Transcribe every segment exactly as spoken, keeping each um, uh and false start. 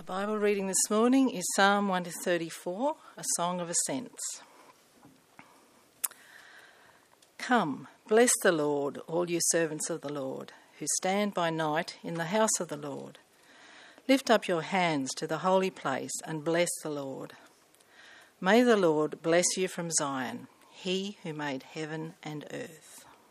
Bible reading this morning is Psalm one thirty-four, a song of ascents. Come, bless the Lord, all you servants of the Lord, who stand by night in the house of the Lord. Lift up your hands to the holy place and bless the Lord. May the Lord bless you from Zion, he who made heaven and earth.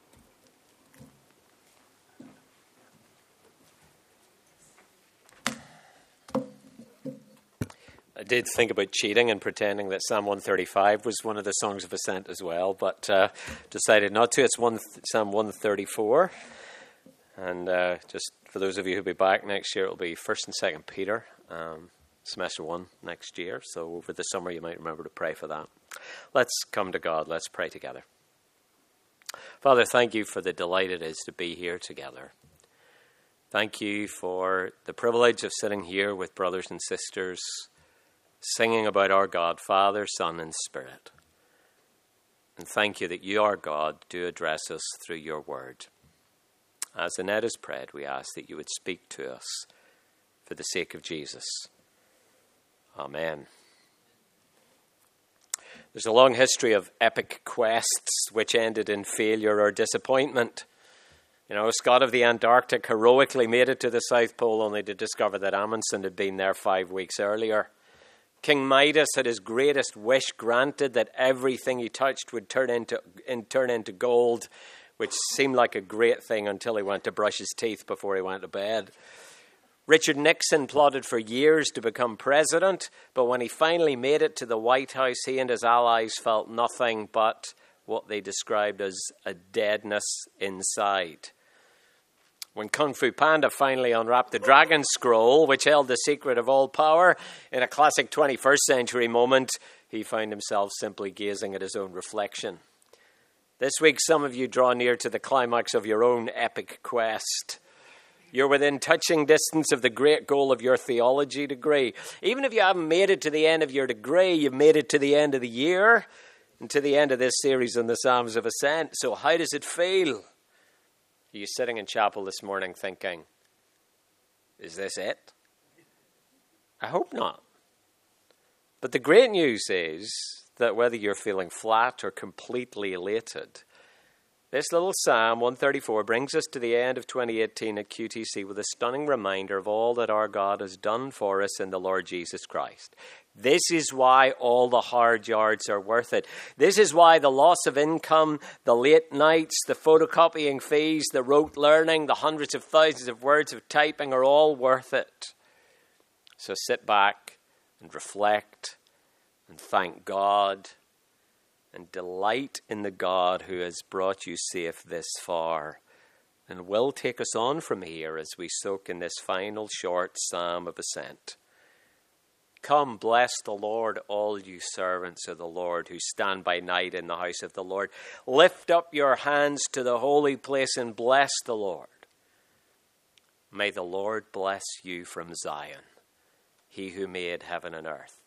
I did think about cheating and pretending that Psalm one thirty-five was one of the songs of ascent as well, but uh, decided not to. It's one, Psalm one thirty-four. And uh, just for those of you who'll be back next year, it'll be First and Second Peter, um, semester one next year. So over the summer, you might remember to pray for that. Let's come to God. Let's pray together. Father, thank you for the delight it is to be here together. Thank you for the privilege of sitting here with brothers and sisters, singing about our God, Father, Son, and Spirit. And thank you that you, our God, do address us through your word. As Annette has prayed, we ask that you would speak to us for the sake of Jesus. Amen. There's a long history of epic quests which ended in failure or disappointment. You know, Scott of the Antarctic heroically made it to the South Pole only to discover that Amundsen had been there five weeks earlier. King Midas had his greatest wish granted, that everything he touched would turn into in, turn into gold, which seemed like a great thing until he went to brush his teeth before he went to bed. Richard Nixon plotted for years to become president, but when he finally made it to the White House, he and his allies felt nothing but what they described as a deadness inside. When Kung Fu Panda finally unwrapped the Dragon Scroll, which held the secret of all power, in a classic twenty-first century moment, he found himself simply gazing at his own reflection. This week, some of you draw near to the climax of your own epic quest. You're within touching distance of the great goal of your theology degree. Even if you haven't made it to the end of your degree, you've made it to the end of the year and to the end of this series on the Psalms of Ascent. So how does it feel? Are you sitting in chapel this morning thinking, is this it? I hope not. But the great news is that whether you're feeling flat or completely elated, this little Psalm one thirty-four brings us to the end of twenty eighteen at Q T C with a stunning reminder of all that our God has done for us in the Lord Jesus Christ. This is why all the hard yards are worth it. This is why the loss of income, the late nights, the photocopying fees, the rote learning, the hundreds of thousands of words of typing are all worth it. So sit back and reflect and thank God and delight in the God who has brought you safe this far and will take us on from here as we soak in this final short Psalm of Ascent. Come, bless the Lord, all you servants of the Lord who stand by night in the house of the Lord. Lift up your hands to the holy place and bless the Lord. May the Lord bless you from Zion, he who made heaven and earth.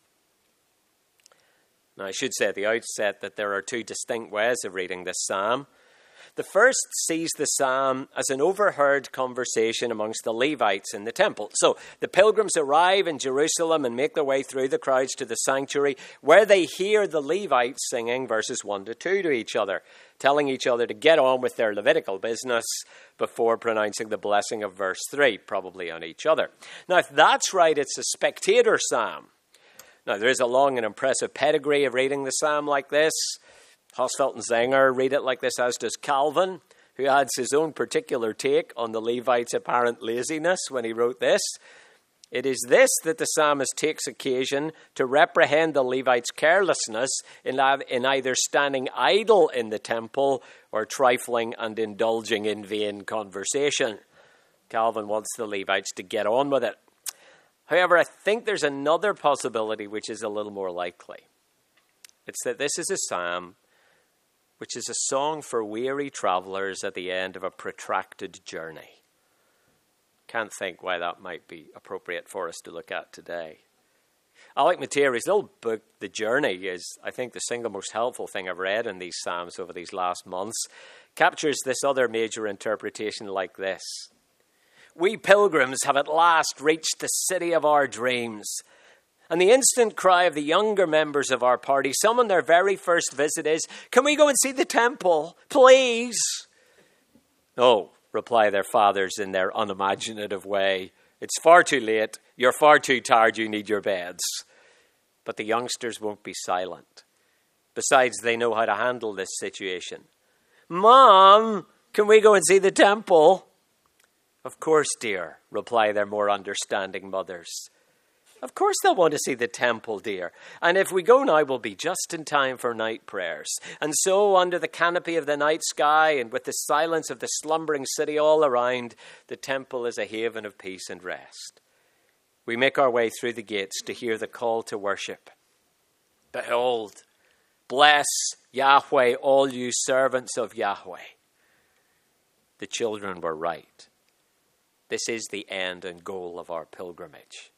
Now, I should say at the outset that there are two distinct ways of reading this psalm. The first sees the psalm as an overheard conversation amongst the Levites in the temple. So the pilgrims arrive in Jerusalem and make their way through the crowds to the sanctuary, where they hear the Levites singing verses one to two to each other, telling each other to get on with their Levitical business before pronouncing the blessing of verse three, probably on each other. Now, if that's right, it's a spectator psalm. Now, there is a long and impressive pedigree of reading the psalm like this. Hosfeld and Zenger read it like this, as does Calvin, who adds his own particular take on the Levites' apparent laziness when he wrote this. It is this that the psalmist takes occasion to reprehend the Levites' carelessness in either standing idle in the temple or trifling and indulging in vain conversation. Calvin wants the Levites to get on with it. However, I think there's another possibility which is a little more likely. It's that this is a psalm which is a song for weary travelers at the end of a protracted journey. Can't think why that might be appropriate for us to look at today. Alec Matera's little book, The Journey, is, I think, the single most helpful thing I've read in these psalms over these last months. Captures this other major interpretation like this. We pilgrims have at last reached the city of our dreams. And the instant cry of the younger members of our party, some on their very first visit, is, "Can we go and see the temple, please?" "Oh," reply their fathers in their unimaginative way, "it's far too late. You're far too tired. You need your beds." But the youngsters won't be silent. Besides, they know how to handle this situation. "Mom, can we go and see the temple?" "Of course, dear," reply their more understanding mothers. Of course they'll want to see the temple, dear. And if we go now, we'll be just in time for night prayers. And so, under the canopy of the night sky and with the silence of the slumbering city all around, the temple is a haven of peace and rest. We make our way through the gates to hear the call to worship. "Behold, bless Yahweh, all you servants of Yahweh." The children were right. This is the end and goal of our pilgrimage.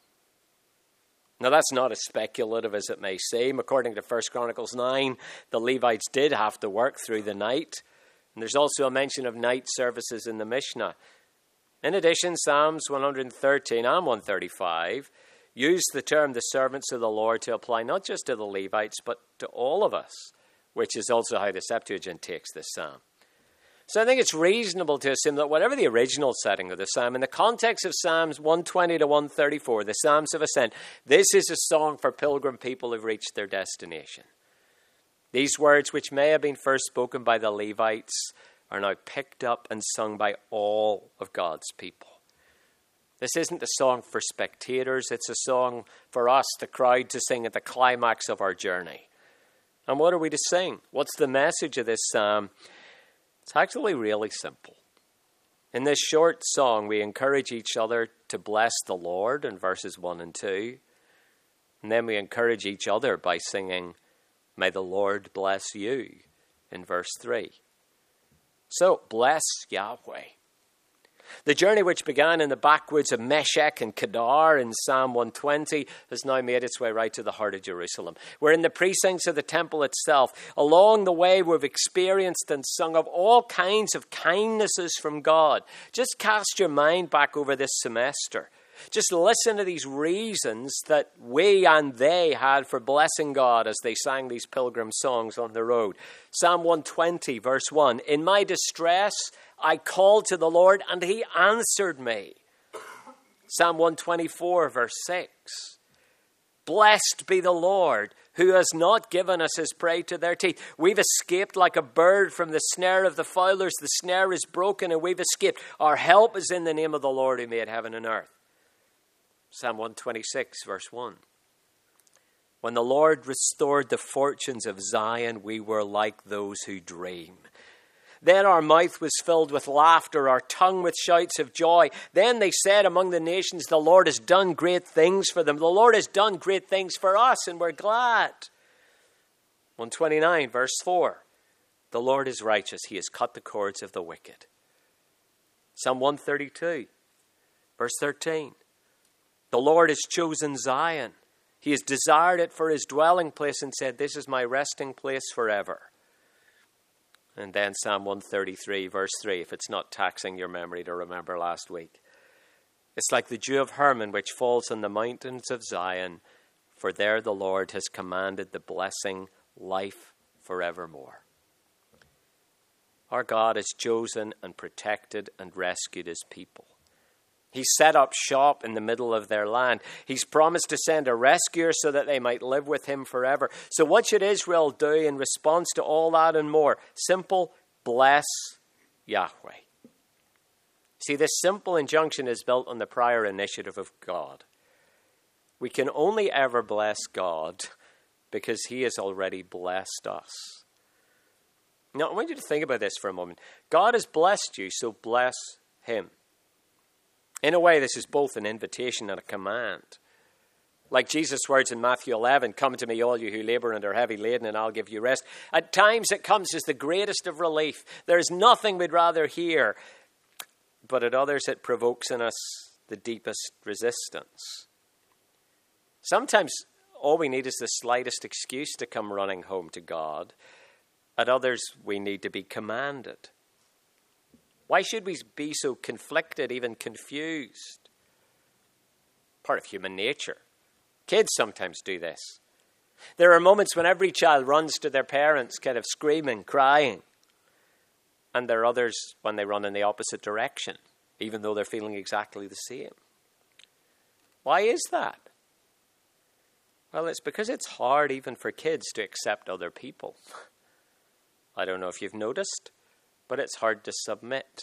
Now, that's not as speculative as it may seem. According to First Chronicles nine, the Levites did have to work through the night. And there's also a mention of night services in the Mishnah. In addition, Psalms one thirteen and one thirty-five use the term the servants of the Lord to apply not just to the Levites, but to all of us, which is also how the Septuagint takes this psalm. So I think it's reasonable to assume that whatever the original setting of the psalm, in the context of Psalms one twenty to one thirty-four, the Psalms of Ascent, this is a song for pilgrim people who've reached their destination. These words, which may have been first spoken by the Levites, are now picked up and sung by all of God's people. This isn't a song for spectators, it's a song for us, the crowd, to sing at the climax of our journey. And what are we to sing? What's the message of this psalm? It's actually really simple. In this short song, we encourage each other to bless the Lord in verses one and two. And then we encourage each other by singing, "May the Lord bless you," in verse three. So, bless Yahweh. The journey, which began in the backwoods of Meshech and Kedar in Psalm one twenty, has now made its way right to the heart of Jerusalem. We're in the precincts of the temple itself. Along the way, we've experienced and sung of all kinds of kindnesses from God. Just cast your mind back over this semester. Just listen to these reasons that we and they had for blessing God as they sang these pilgrim songs on the road. Psalm one twenty, verse one, "In my distress, I called to the Lord, and he answered me." Psalm one twenty-four, verse six, "Blessed be the Lord, who has not given us his prey to their teeth." We've escaped like a bird from the snare of the fowlers. The snare is broken, and we've escaped. Our help is in the name of the Lord who made heaven and earth. Psalm one twenty-six, verse one, "When the Lord restored the fortunes of Zion, we were like those who dream. Then our mouth was filled with laughter, our tongue with shouts of joy. Then they said among the nations, the Lord has done great things for them. The Lord has done great things for us, and we're glad." one twenty-nine, verse four, "The Lord is righteous. He has cut the cords of the wicked." Psalm one thirty-two, verse thirteen, "The Lord has chosen Zion. He has desired it for his dwelling place and said, 'This is my resting place forever.'" And then Psalm one thirty-three, verse three, if it's not taxing your memory to remember last week. "It's like the dew of Hermon which falls on the mountains of Zion, for there the Lord has commanded the blessing, life forevermore." Our God has chosen and protected and rescued his people. He's set up shop in the middle of their land. He's promised to send a rescuer so that they might live with him forever. So what should Israel do in response to all that and more? Simple, bless Yahweh. See, this simple injunction is built on the prior initiative of God. We can only ever bless God because he has already blessed us. Now, I want you to think about this for a moment. God has blessed you, so bless him. In a way, this is both an invitation and a command. Like Jesus' words in Matthew eleven, "Come to me, all you who labor and are heavy laden, and I'll give you rest." At times it comes as the greatest of relief. There is nothing we'd rather hear. But at others it provokes in us the deepest resistance. Sometimes all we need is the slightest excuse to come running home to God. At others we need to be commanded. Why should we be so conflicted, even confused? Part of human nature. Kids sometimes do this. There are moments when every child runs to their parents, kind of screaming, crying. And there are others when they run in the opposite direction, even though they're feeling exactly the same. Why is that? Well, it's because it's hard even for kids to accept other people. I don't know if you've noticed, but it's hard to submit.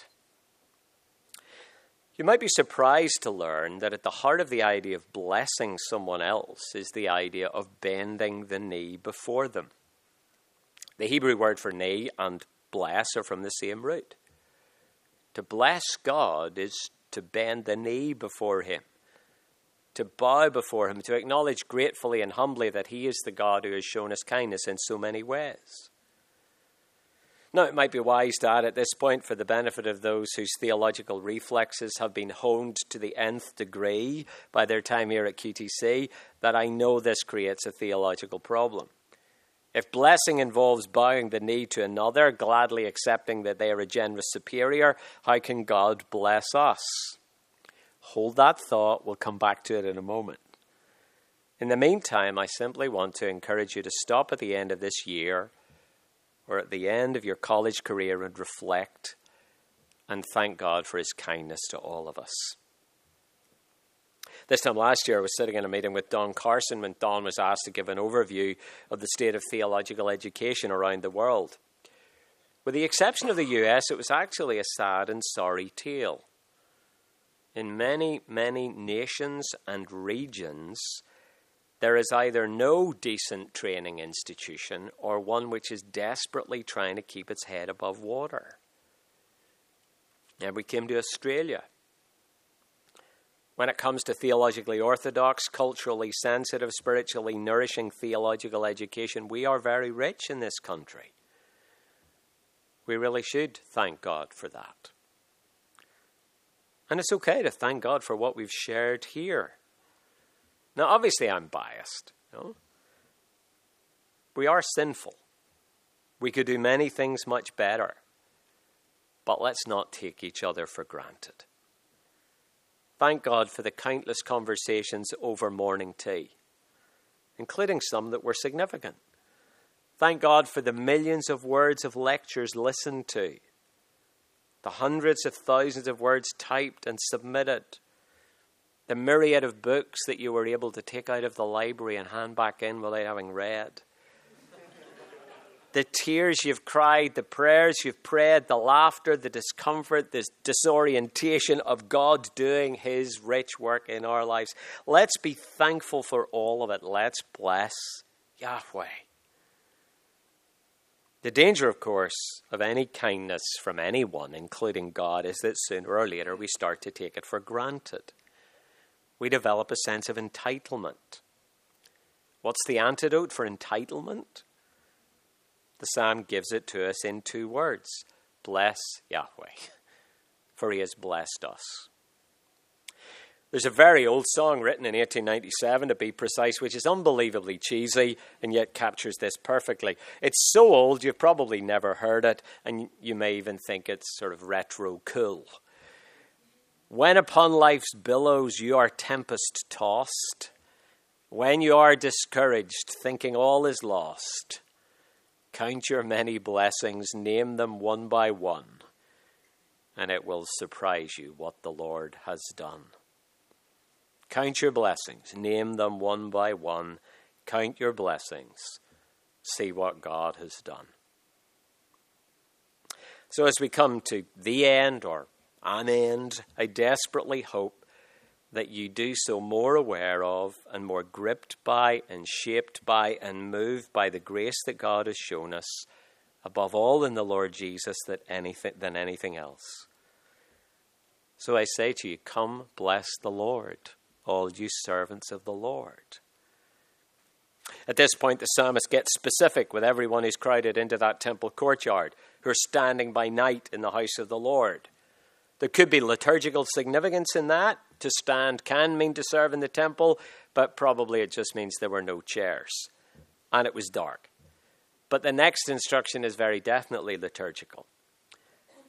You might be surprised to learn that at the heart of the idea of blessing someone else is the idea of bending the knee before them. The Hebrew word for knee and bless are from the same root. To bless God is to bend the knee before him, to bow before him, to acknowledge gratefully and humbly that he is the God who has shown us kindness in so many ways. Now, it might be wise to add at this point, for the benefit of those whose theological reflexes have been honed to the nth degree by their time here at Q T C, that I know this creates a theological problem. If blessing involves bowing the knee to another, gladly accepting that they are a generous superior, how can God bless us? Hold that thought. We'll come back to it in a moment. In the meantime, I simply want to encourage you to stop at the end of this year or at the end of your college career and reflect and thank God for his kindness to all of us. This time last year, I was sitting in a meeting with Don Carson when Don was asked to give an overview of the state of theological education around the world. With the exception of the U S, it was actually a sad and sorry tale. In many, many nations and regions, there is either no decent training institution or one which is desperately trying to keep its head above water. And we came to Australia. When it comes to theologically orthodox, culturally sensitive, spiritually nourishing theological education, we are very rich in this country. We really should thank God for that. And it's okay to thank God for what we've shared here. Now, obviously, I'm biased. You know? We are sinful. We could do many things much better. But let's not take each other for granted. Thank God for the countless conversations over morning tea, including some that were significant. Thank God for the millions of words of lectures listened to, the hundreds of thousands of words typed and submitted, the myriad of books that you were able to take out of the library and hand back in without having read. The tears you've cried, the prayers you've prayed, the laughter, the discomfort, the disorientation of God doing his rich work in our lives. Let's be thankful for all of it. Let's bless Yahweh. The danger, of course, of any kindness from anyone, including God, is that sooner or later we start to take it for granted. We develop a sense of entitlement. What's the antidote for entitlement? The psalm gives it to us in two words. Bless Yahweh, for he has blessed us. There's a very old song written in eighteen ninety-seven, to be precise, which is unbelievably cheesy and yet captures this perfectly. It's so old you've probably never heard it, and you may even think it's sort of retro cool. When upon life's billows you are tempest tossed, when you are discouraged, thinking all is lost, count your many blessings, name them one by one, and it will surprise you what the Lord has done. Count your blessings, name them one by one, count your blessings, see what God has done. So as we come to the end or an end, I desperately hope that you do so more aware of and more gripped by and shaped by and moved by the grace that God has shown us, above all in the Lord Jesus, that anything, than anything else. So I say to you, come bless the Lord, all you servants of the Lord. At this point, the psalmist gets specific with everyone who's crowded into that temple courtyard, who are standing by night in the house of the Lord. There could be liturgical significance in that. To stand can mean to serve in the temple, but probably it just means there were no chairs. And it was dark. But the next instruction is very definitely liturgical. The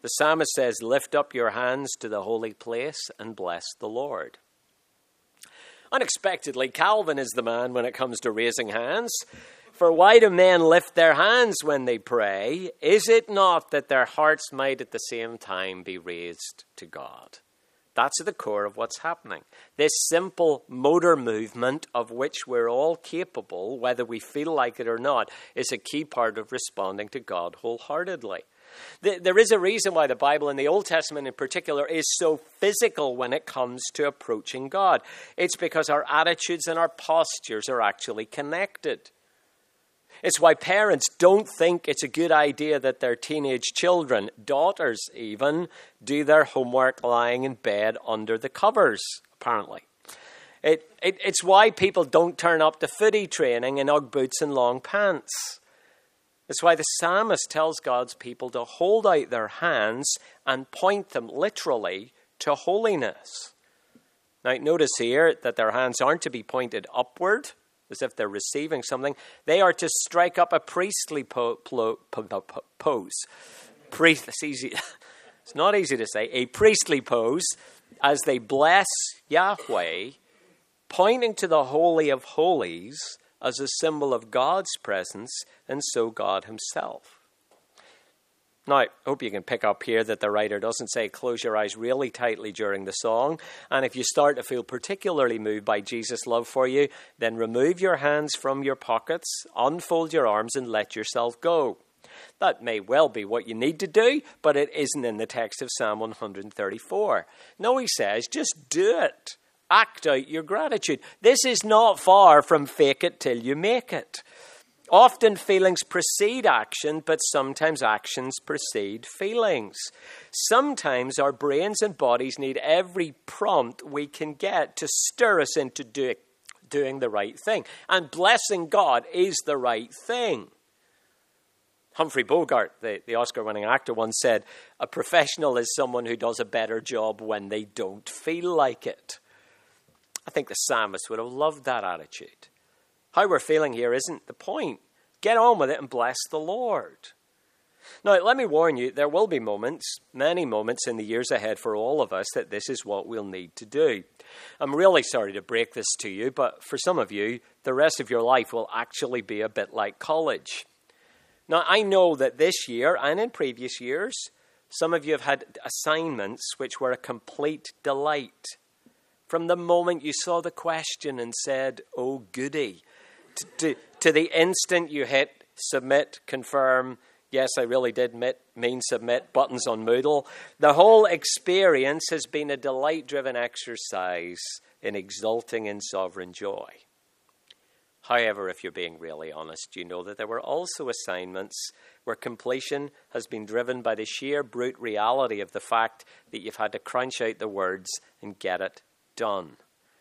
The psalmist says, lift up your hands to the holy place and bless the Lord. Unexpectedly, Calvin is the man when it comes to raising hands. For why do men lift their hands when they pray? Is it not that their hearts might at the same time be raised to God? That's at the core of what's happening. This simple motor movement of which we're all capable, whether we feel like it or not, is a key part of responding to God wholeheartedly. There is a reason why the Bible, in the Old Testament in particular, is so physical when it comes to approaching God. It's because our attitudes and our postures are actually connected. It's why parents don't think it's a good idea that their teenage children, daughters even, do their homework lying in bed under the covers, apparently. It, it, it's why people don't turn up to footy training in Ugg boots and long pants. It's why the psalmist tells God's people to hold out their hands and point them literally to holiness. Now, notice here that their hands aren't to be pointed upward, as if they're receiving something. They are to strike up a priestly po- po- po- po- pose. Priest, it's, easy. It's not easy to say. A priestly pose as they bless Yahweh, pointing to the Holy of Holies as a symbol of God's presence and so God himself. Now, I hope you can pick up here that the writer doesn't say close your eyes really tightly during the song. And if you start to feel particularly moved by Jesus' love for you, then remove your hands from your pockets, unfold your arms and let yourself go. That may well be what you need to do, but it isn't in the text of Psalm one thirty-four. No, he says, just do it. Act out your gratitude. This is not far from fake it till you make it. Often feelings precede action, but sometimes actions precede feelings. Sometimes our brains and bodies need every prompt we can get to stir us into do, doing the right thing. And blessing God is the right thing. Humphrey Bogart, the, the Oscar-winning actor, once said, a professional is someone who does a better job when they don't feel like it. I think the psalmist would have loved that attitude. How we're feeling here isn't the point. Get on with it and bless the Lord. Now, let me warn you, there will be moments, many moments in the years ahead for all of us that this is what we'll need to do. I'm really sorry to break this to you, but for some of you, the rest of your life will actually be a bit like college. Now, I know that this year and in previous years, some of you have had assignments which were a complete delight. From the moment you saw the question and said, oh, goody, to, to, to the instant you hit submit, confirm, yes, I really did mit, mean submit, buttons on Moodle, the whole experience has been a delight-driven exercise in exulting in sovereign joy. However, if you're being really honest, you know that there were also assignments where completion has been driven by the sheer brute reality of the fact that you've had to crunch out the words and get it done.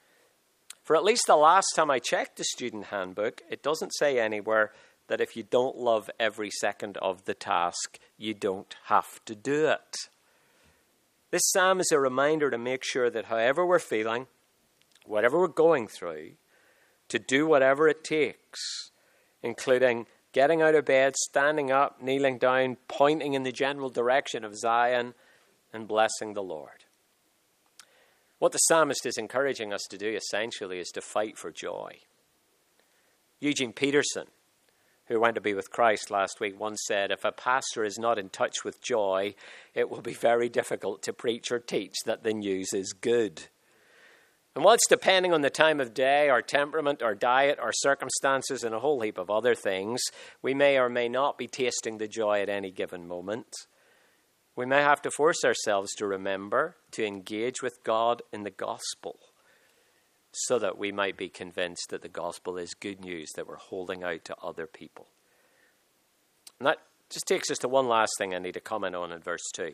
For at least the last time I checked the student handbook, it doesn't say anywhere that if you don't love every second of the task, you don't have to do it. This psalm is a reminder to make sure that however we're feeling, whatever we're going through, to do whatever it takes, including getting out of bed, standing up, kneeling down, pointing in the general direction of Zion, and blessing the Lord. What the psalmist is encouraging us to do essentially is to fight for joy. Eugene Peterson, who went to be with Christ last week, once said, if a pastor is not in touch with joy, it will be very difficult to preach or teach that the news is good. And whilst depending on the time of day, our temperament, our diet, our circumstances, and a whole heap of other things, we may or may not be tasting the joy at any given moment, we may have to force ourselves to remember to engage with God in the gospel so that we might be convinced that the gospel is good news that we're holding out to other people. And that just takes us to one last thing I need to comment on in verse two.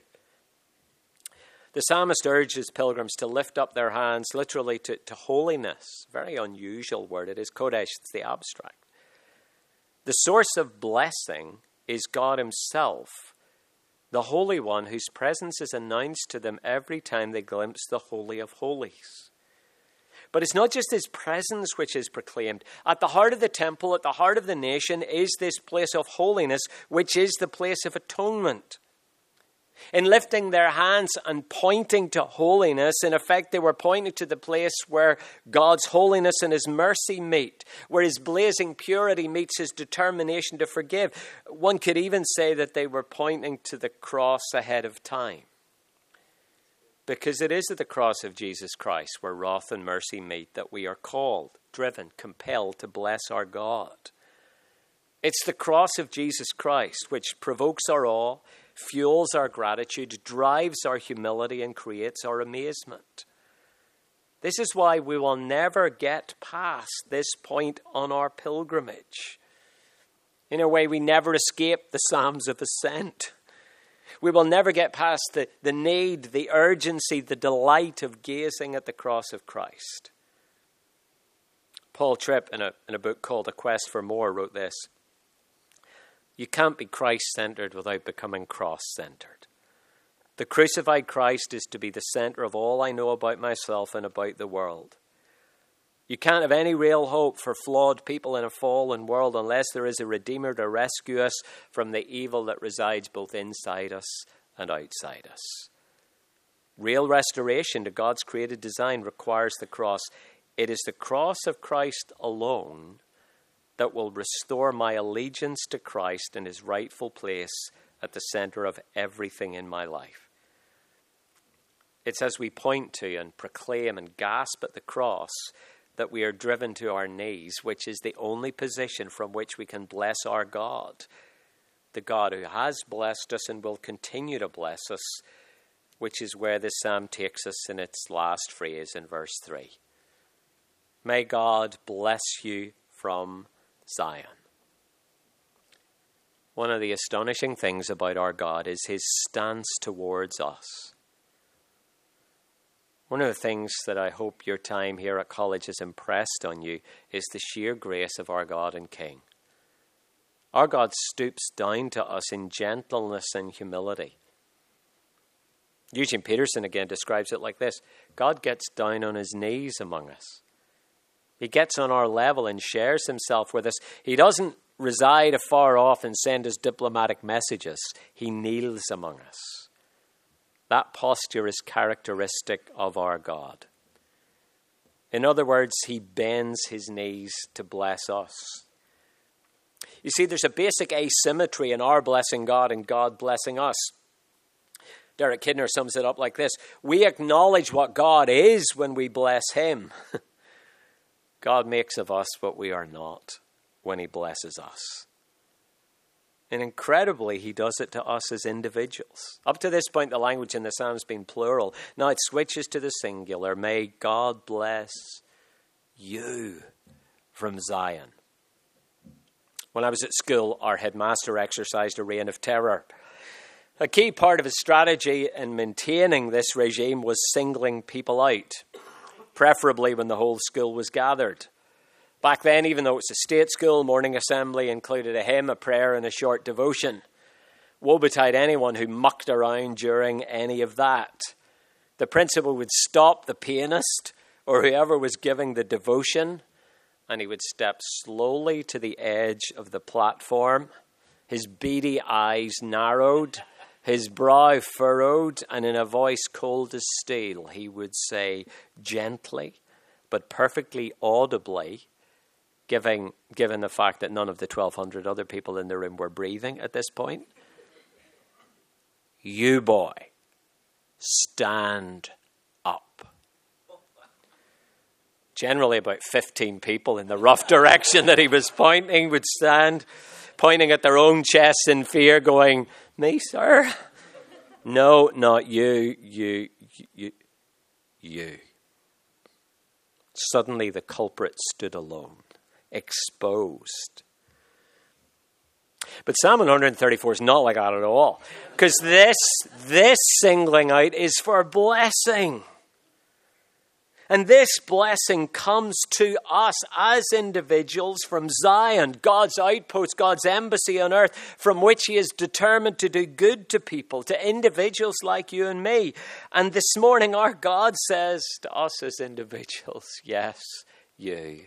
The psalmist urges pilgrims to lift up their hands literally to, to holiness. Very unusual word. It is kodesh, it's the abstract. The source of blessing is God himself, the Holy One whose presence is announced to them every time they glimpse the Holy of Holies. But it's not just his presence which is proclaimed. At the heart of the temple, at the heart of the nation, is this place of holiness, which is the place of atonement. In lifting their hands and pointing to holiness, in effect, they were pointing to the place where God's holiness and his mercy meet, where his blazing purity meets his determination to forgive. One could even say that they were pointing to the cross ahead of time. Because it is at the cross of Jesus Christ where wrath and mercy meet that we are called, driven, compelled to bless our God. It's the cross of Jesus Christ which provokes our awe, fuels our gratitude, drives our humility, and creates our amazement. This is why we will never get past this point on our pilgrimage. In a way, we never escape the Psalms of Ascent. We will never get past the, the need, the urgency, the delight of gazing at the cross of Christ. Paul Tripp, in a, in a book called A Quest for More, wrote this: "You can't be Christ-centered without becoming cross-centered. The crucified Christ is to be the center of all I know about myself and about the world. You can't have any real hope for flawed people in a fallen world unless there is a Redeemer to rescue us from the evil that resides both inside us and outside us. Real restoration to God's created design requires the cross. It is the cross of Christ alone that will restore my allegiance to Christ in his rightful place at the center of everything in my life. It's as we point to and proclaim and gasp at the cross that we are driven to our knees, which is the only position from which we can bless our God, the God who has blessed us and will continue to bless us, which is where this psalm takes us in its last phrase in verse three. May God bless you from Zion. One of the astonishing things about our God is his stance towards us. One of the things that I hope your time here at college has impressed on you is the sheer grace of our God and King. Our God stoops down to us in gentleness and humility. Eugene Peterson again describes it like this: God gets down on his knees among us. He gets on our level and shares himself with us. He doesn't reside afar off and send us diplomatic messages. He kneels among us. That posture is characteristic of our God. In other words, he bends his knees to bless us. You see, there's a basic asymmetry in our blessing God and God blessing us. Derek Kidner sums it up like this: we acknowledge what God is when we bless him. God makes of us what we are not when he blesses us. And incredibly, he does it to us as individuals. Up to this point, the language in the Psalms has been plural. Now it switches to the singular. May God bless you from Zion. When I was at school, our headmaster exercised a reign of terror. A key part of his strategy in maintaining this regime was singling people out, preferably when the whole school was gathered. Back then, even though it was a state school, morning assembly included a hymn, a prayer, and a short devotion. Woe betide anyone who mucked around during any of that. The principal would stop the pianist or whoever was giving the devotion, and he would step slowly to the edge of the platform, his beady eyes narrowed, his brow furrowed, and in a voice cold as steel, he would say gently, but perfectly audibly, Given, given the fact that none of the twelve hundred other people in the room were breathing at this point, you boy, stand up. Generally about fifteen people in the rough direction that he was pointing would stand, pointing at their own chests in fear, going, me, sir? No, not you, you, you, you. Suddenly the culprit stood alone, exposed. But Psalm one thirty-four is not like that at all. Because this, this singling out is for blessing. And this blessing comes to us as individuals from Zion, God's outpost, God's embassy on earth, from which he is determined to do good to people, to individuals like you and me. And this morning our God says to us as individuals, yes, you.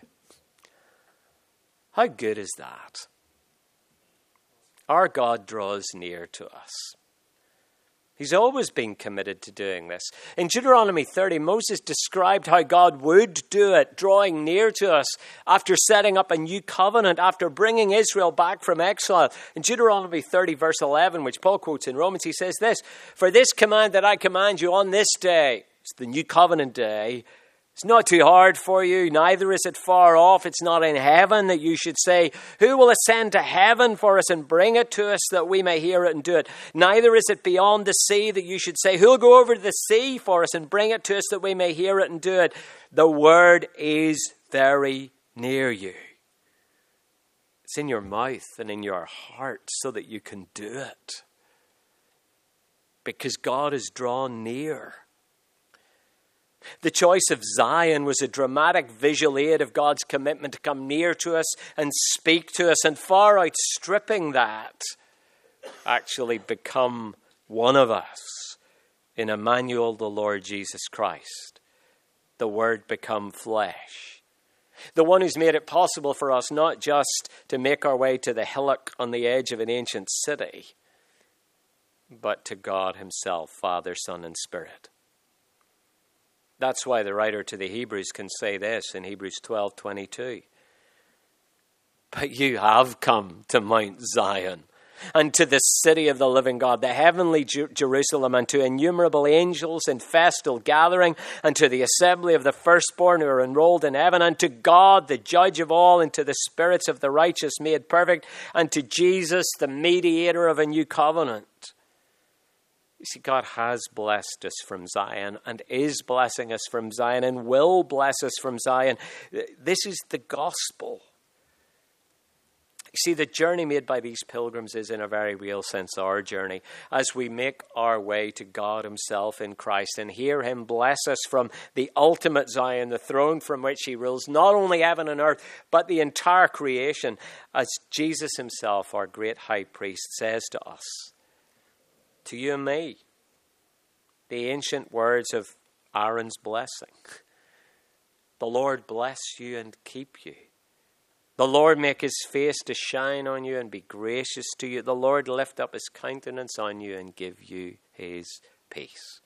How good is that? Our God draws near to us. He's always been committed to doing this. In Deuteronomy thirty, Moses described how God would do it, drawing near to us after setting up a new covenant, after bringing Israel back from exile. In Deuteronomy thirty, verse eleven, which Paul quotes in Romans, he says this, "For this command that I command you on this day," it's the new covenant day, "it's not too hard for you, neither is it far off. It's not in heaven that you should say, 'Who will ascend to heaven for us and bring it to us that we may hear it and do it?' Neither is it beyond the sea that you should say, 'Who will go over the sea for us and bring it to us that we may hear it and do it?' The word is very near you. It's in your mouth and in your heart so that you can do it. Because God is drawn near." The choice of Zion was a dramatic visual aid of God's commitment to come near to us and speak to us, and far outstripping that, actually become one of us in Emmanuel, the Lord Jesus Christ, the Word become flesh. The one who's made it possible for us not just to make our way to the hillock on the edge of an ancient city, but to God himself, Father, Son, and Spirit. That's why the writer to the Hebrews can say this in Hebrews twelve twenty-two. "But you have come to Mount Zion, and to the city of the living God, the heavenly Jer- Jerusalem, and to innumerable angels in festal gathering, and to the assembly of the firstborn who are enrolled in heaven, and to God, the judge of all, and to the spirits of the righteous made perfect, and to Jesus, the mediator of a new covenant." You see, God has blessed us from Zion and is blessing us from Zion and will bless us from Zion. This is the gospel. You see, the journey made by these pilgrims is in a very real sense our journey as we make our way to God himself in Christ and hear him bless us from the ultimate Zion, the throne from which he rules not only heaven and earth, but the entire creation, as Jesus himself, our great high priest, says to us. To you and me, the ancient words of Aaron's blessing. The Lord bless you and keep you. The Lord make his face to shine on you and be gracious to you. The Lord lift up his countenance on you and give you his peace.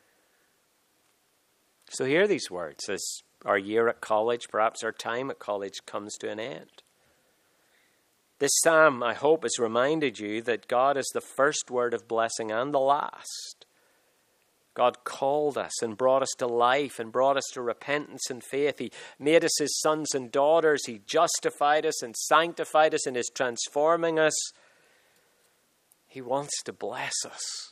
So hear these words as our year at college, perhaps our time at college, comes to an end. This psalm, I hope, has reminded you that God is the first word of blessing and the last. God called us and brought us to life and brought us to repentance and faith. He made us his sons and daughters. He justified us and sanctified us and is transforming us. He wants to bless us.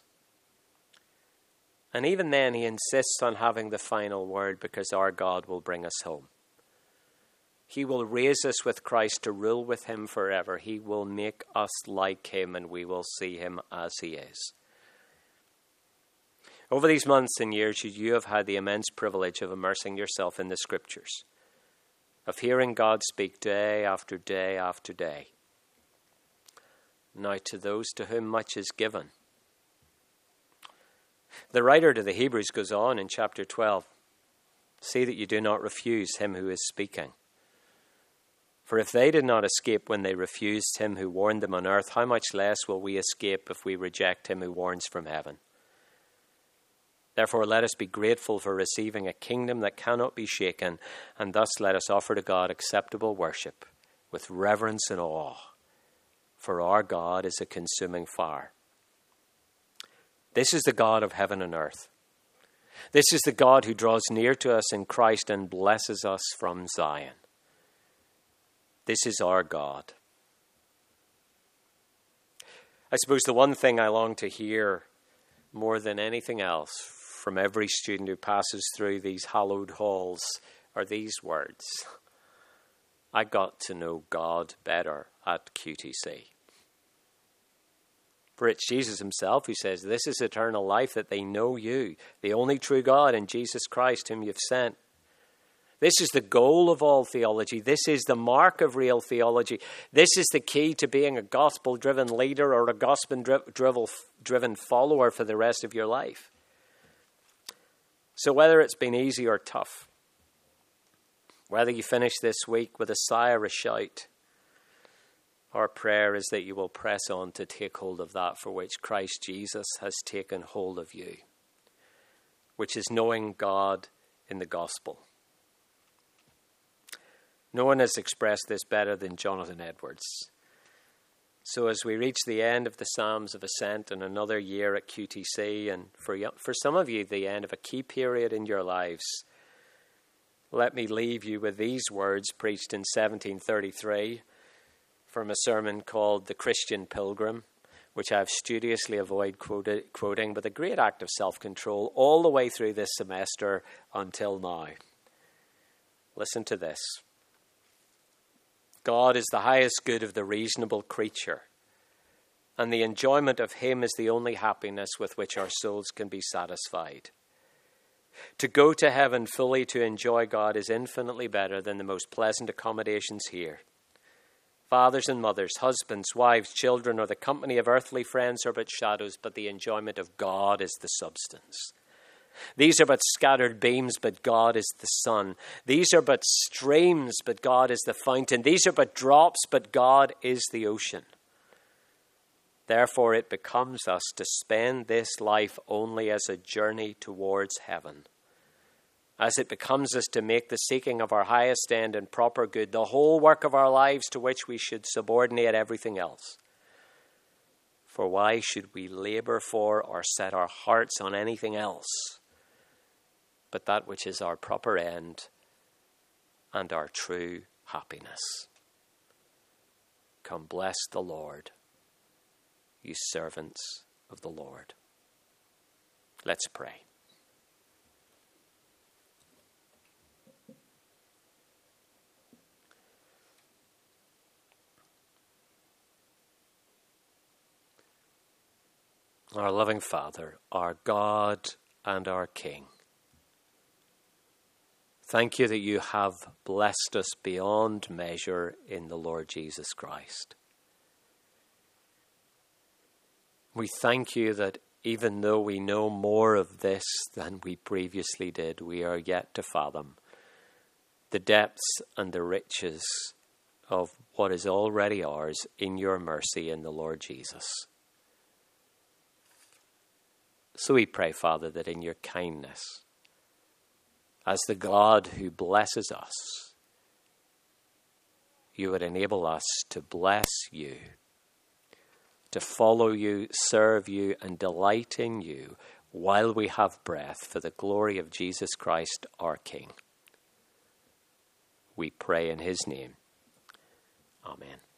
And even then, he insists on having the final word because our God will bring us home. He will raise us with Christ to rule with him forever. He will make us like him and we will see him as he is. Over these months and years, you have had the immense privilege of immersing yourself in the scriptures, of hearing God speak day after day after day. Now to those to whom much is given. The writer to the Hebrews goes on in chapter twelve, "See that you do not refuse him who is speaking. For if they did not escape when they refused him who warned them on earth, how much less will we escape if we reject him who warns from heaven? Therefore let us be grateful for receiving a kingdom that cannot be shaken, and thus let us offer to God acceptable worship with reverence and awe, for our God is a consuming fire." This is the God of heaven and earth. This is the God who draws near to us in Christ and blesses us from Zion. This is our God. I suppose the one thing I long to hear more than anything else from every student who passes through these hallowed halls are these words: I got to know God better at Q T C. For it's Jesus himself who says, "This is eternal life, that they know you, the only true God, and Jesus Christ whom you've sent." This is the goal of all theology. This is the mark of real theology. This is the key to being a gospel-driven leader or a gospel-driven follower for the rest of your life. So whether it's been easy or tough, whether you finish this week with a sigh or a shout, Our prayer is that you will press on to take hold of that for which Christ Jesus has taken hold of you, which is knowing God in the gospel. No one has expressed this better than Jonathan Edwards. So as we reach the end of the Psalms of Ascent and another year at Q T C, and for, for some of you, the end of a key period in your lives, let me leave you with these words preached in seventeen thirty-three from a sermon called The Christian Pilgrim, which I've studiously avoided quoted, quoting with a great act of self-control all the way through this semester until now. Listen to this. God is the highest good of the reasonable creature, and the enjoyment of him is the only happiness with which our souls can be satisfied. To go to heaven fully to enjoy God is infinitely better than the most pleasant accommodations here. Fathers and mothers, husbands, wives, children, or the company of earthly friends are but shadows, but the enjoyment of God is the substance. These are but scattered beams, but God is the sun. These are but streams, but God is the fountain. These are but drops, but God is the ocean. Therefore, it becomes us to spend this life only as a journey towards heaven, as it becomes us to make the seeking of our highest end and proper good the whole work of our lives, to which we should subordinate everything else. For why should we labor for or set our hearts on anything else but that which is our proper end and our true happiness? Come, bless the Lord, you servants of the Lord. Let's pray. Our loving Father, our God and our King, thank you that you have blessed us beyond measure in the Lord Jesus Christ. We thank you that even though we know more of this than we previously did, we are yet to fathom the depths and the riches of what is already ours in your mercy in the Lord Jesus. So we pray, Father, that in your kindness, as the God who blesses us, you would enable us to bless you, to follow you, serve you, and delight in you while we have breath for the glory of Jesus Christ, our King. We pray in his name. Amen.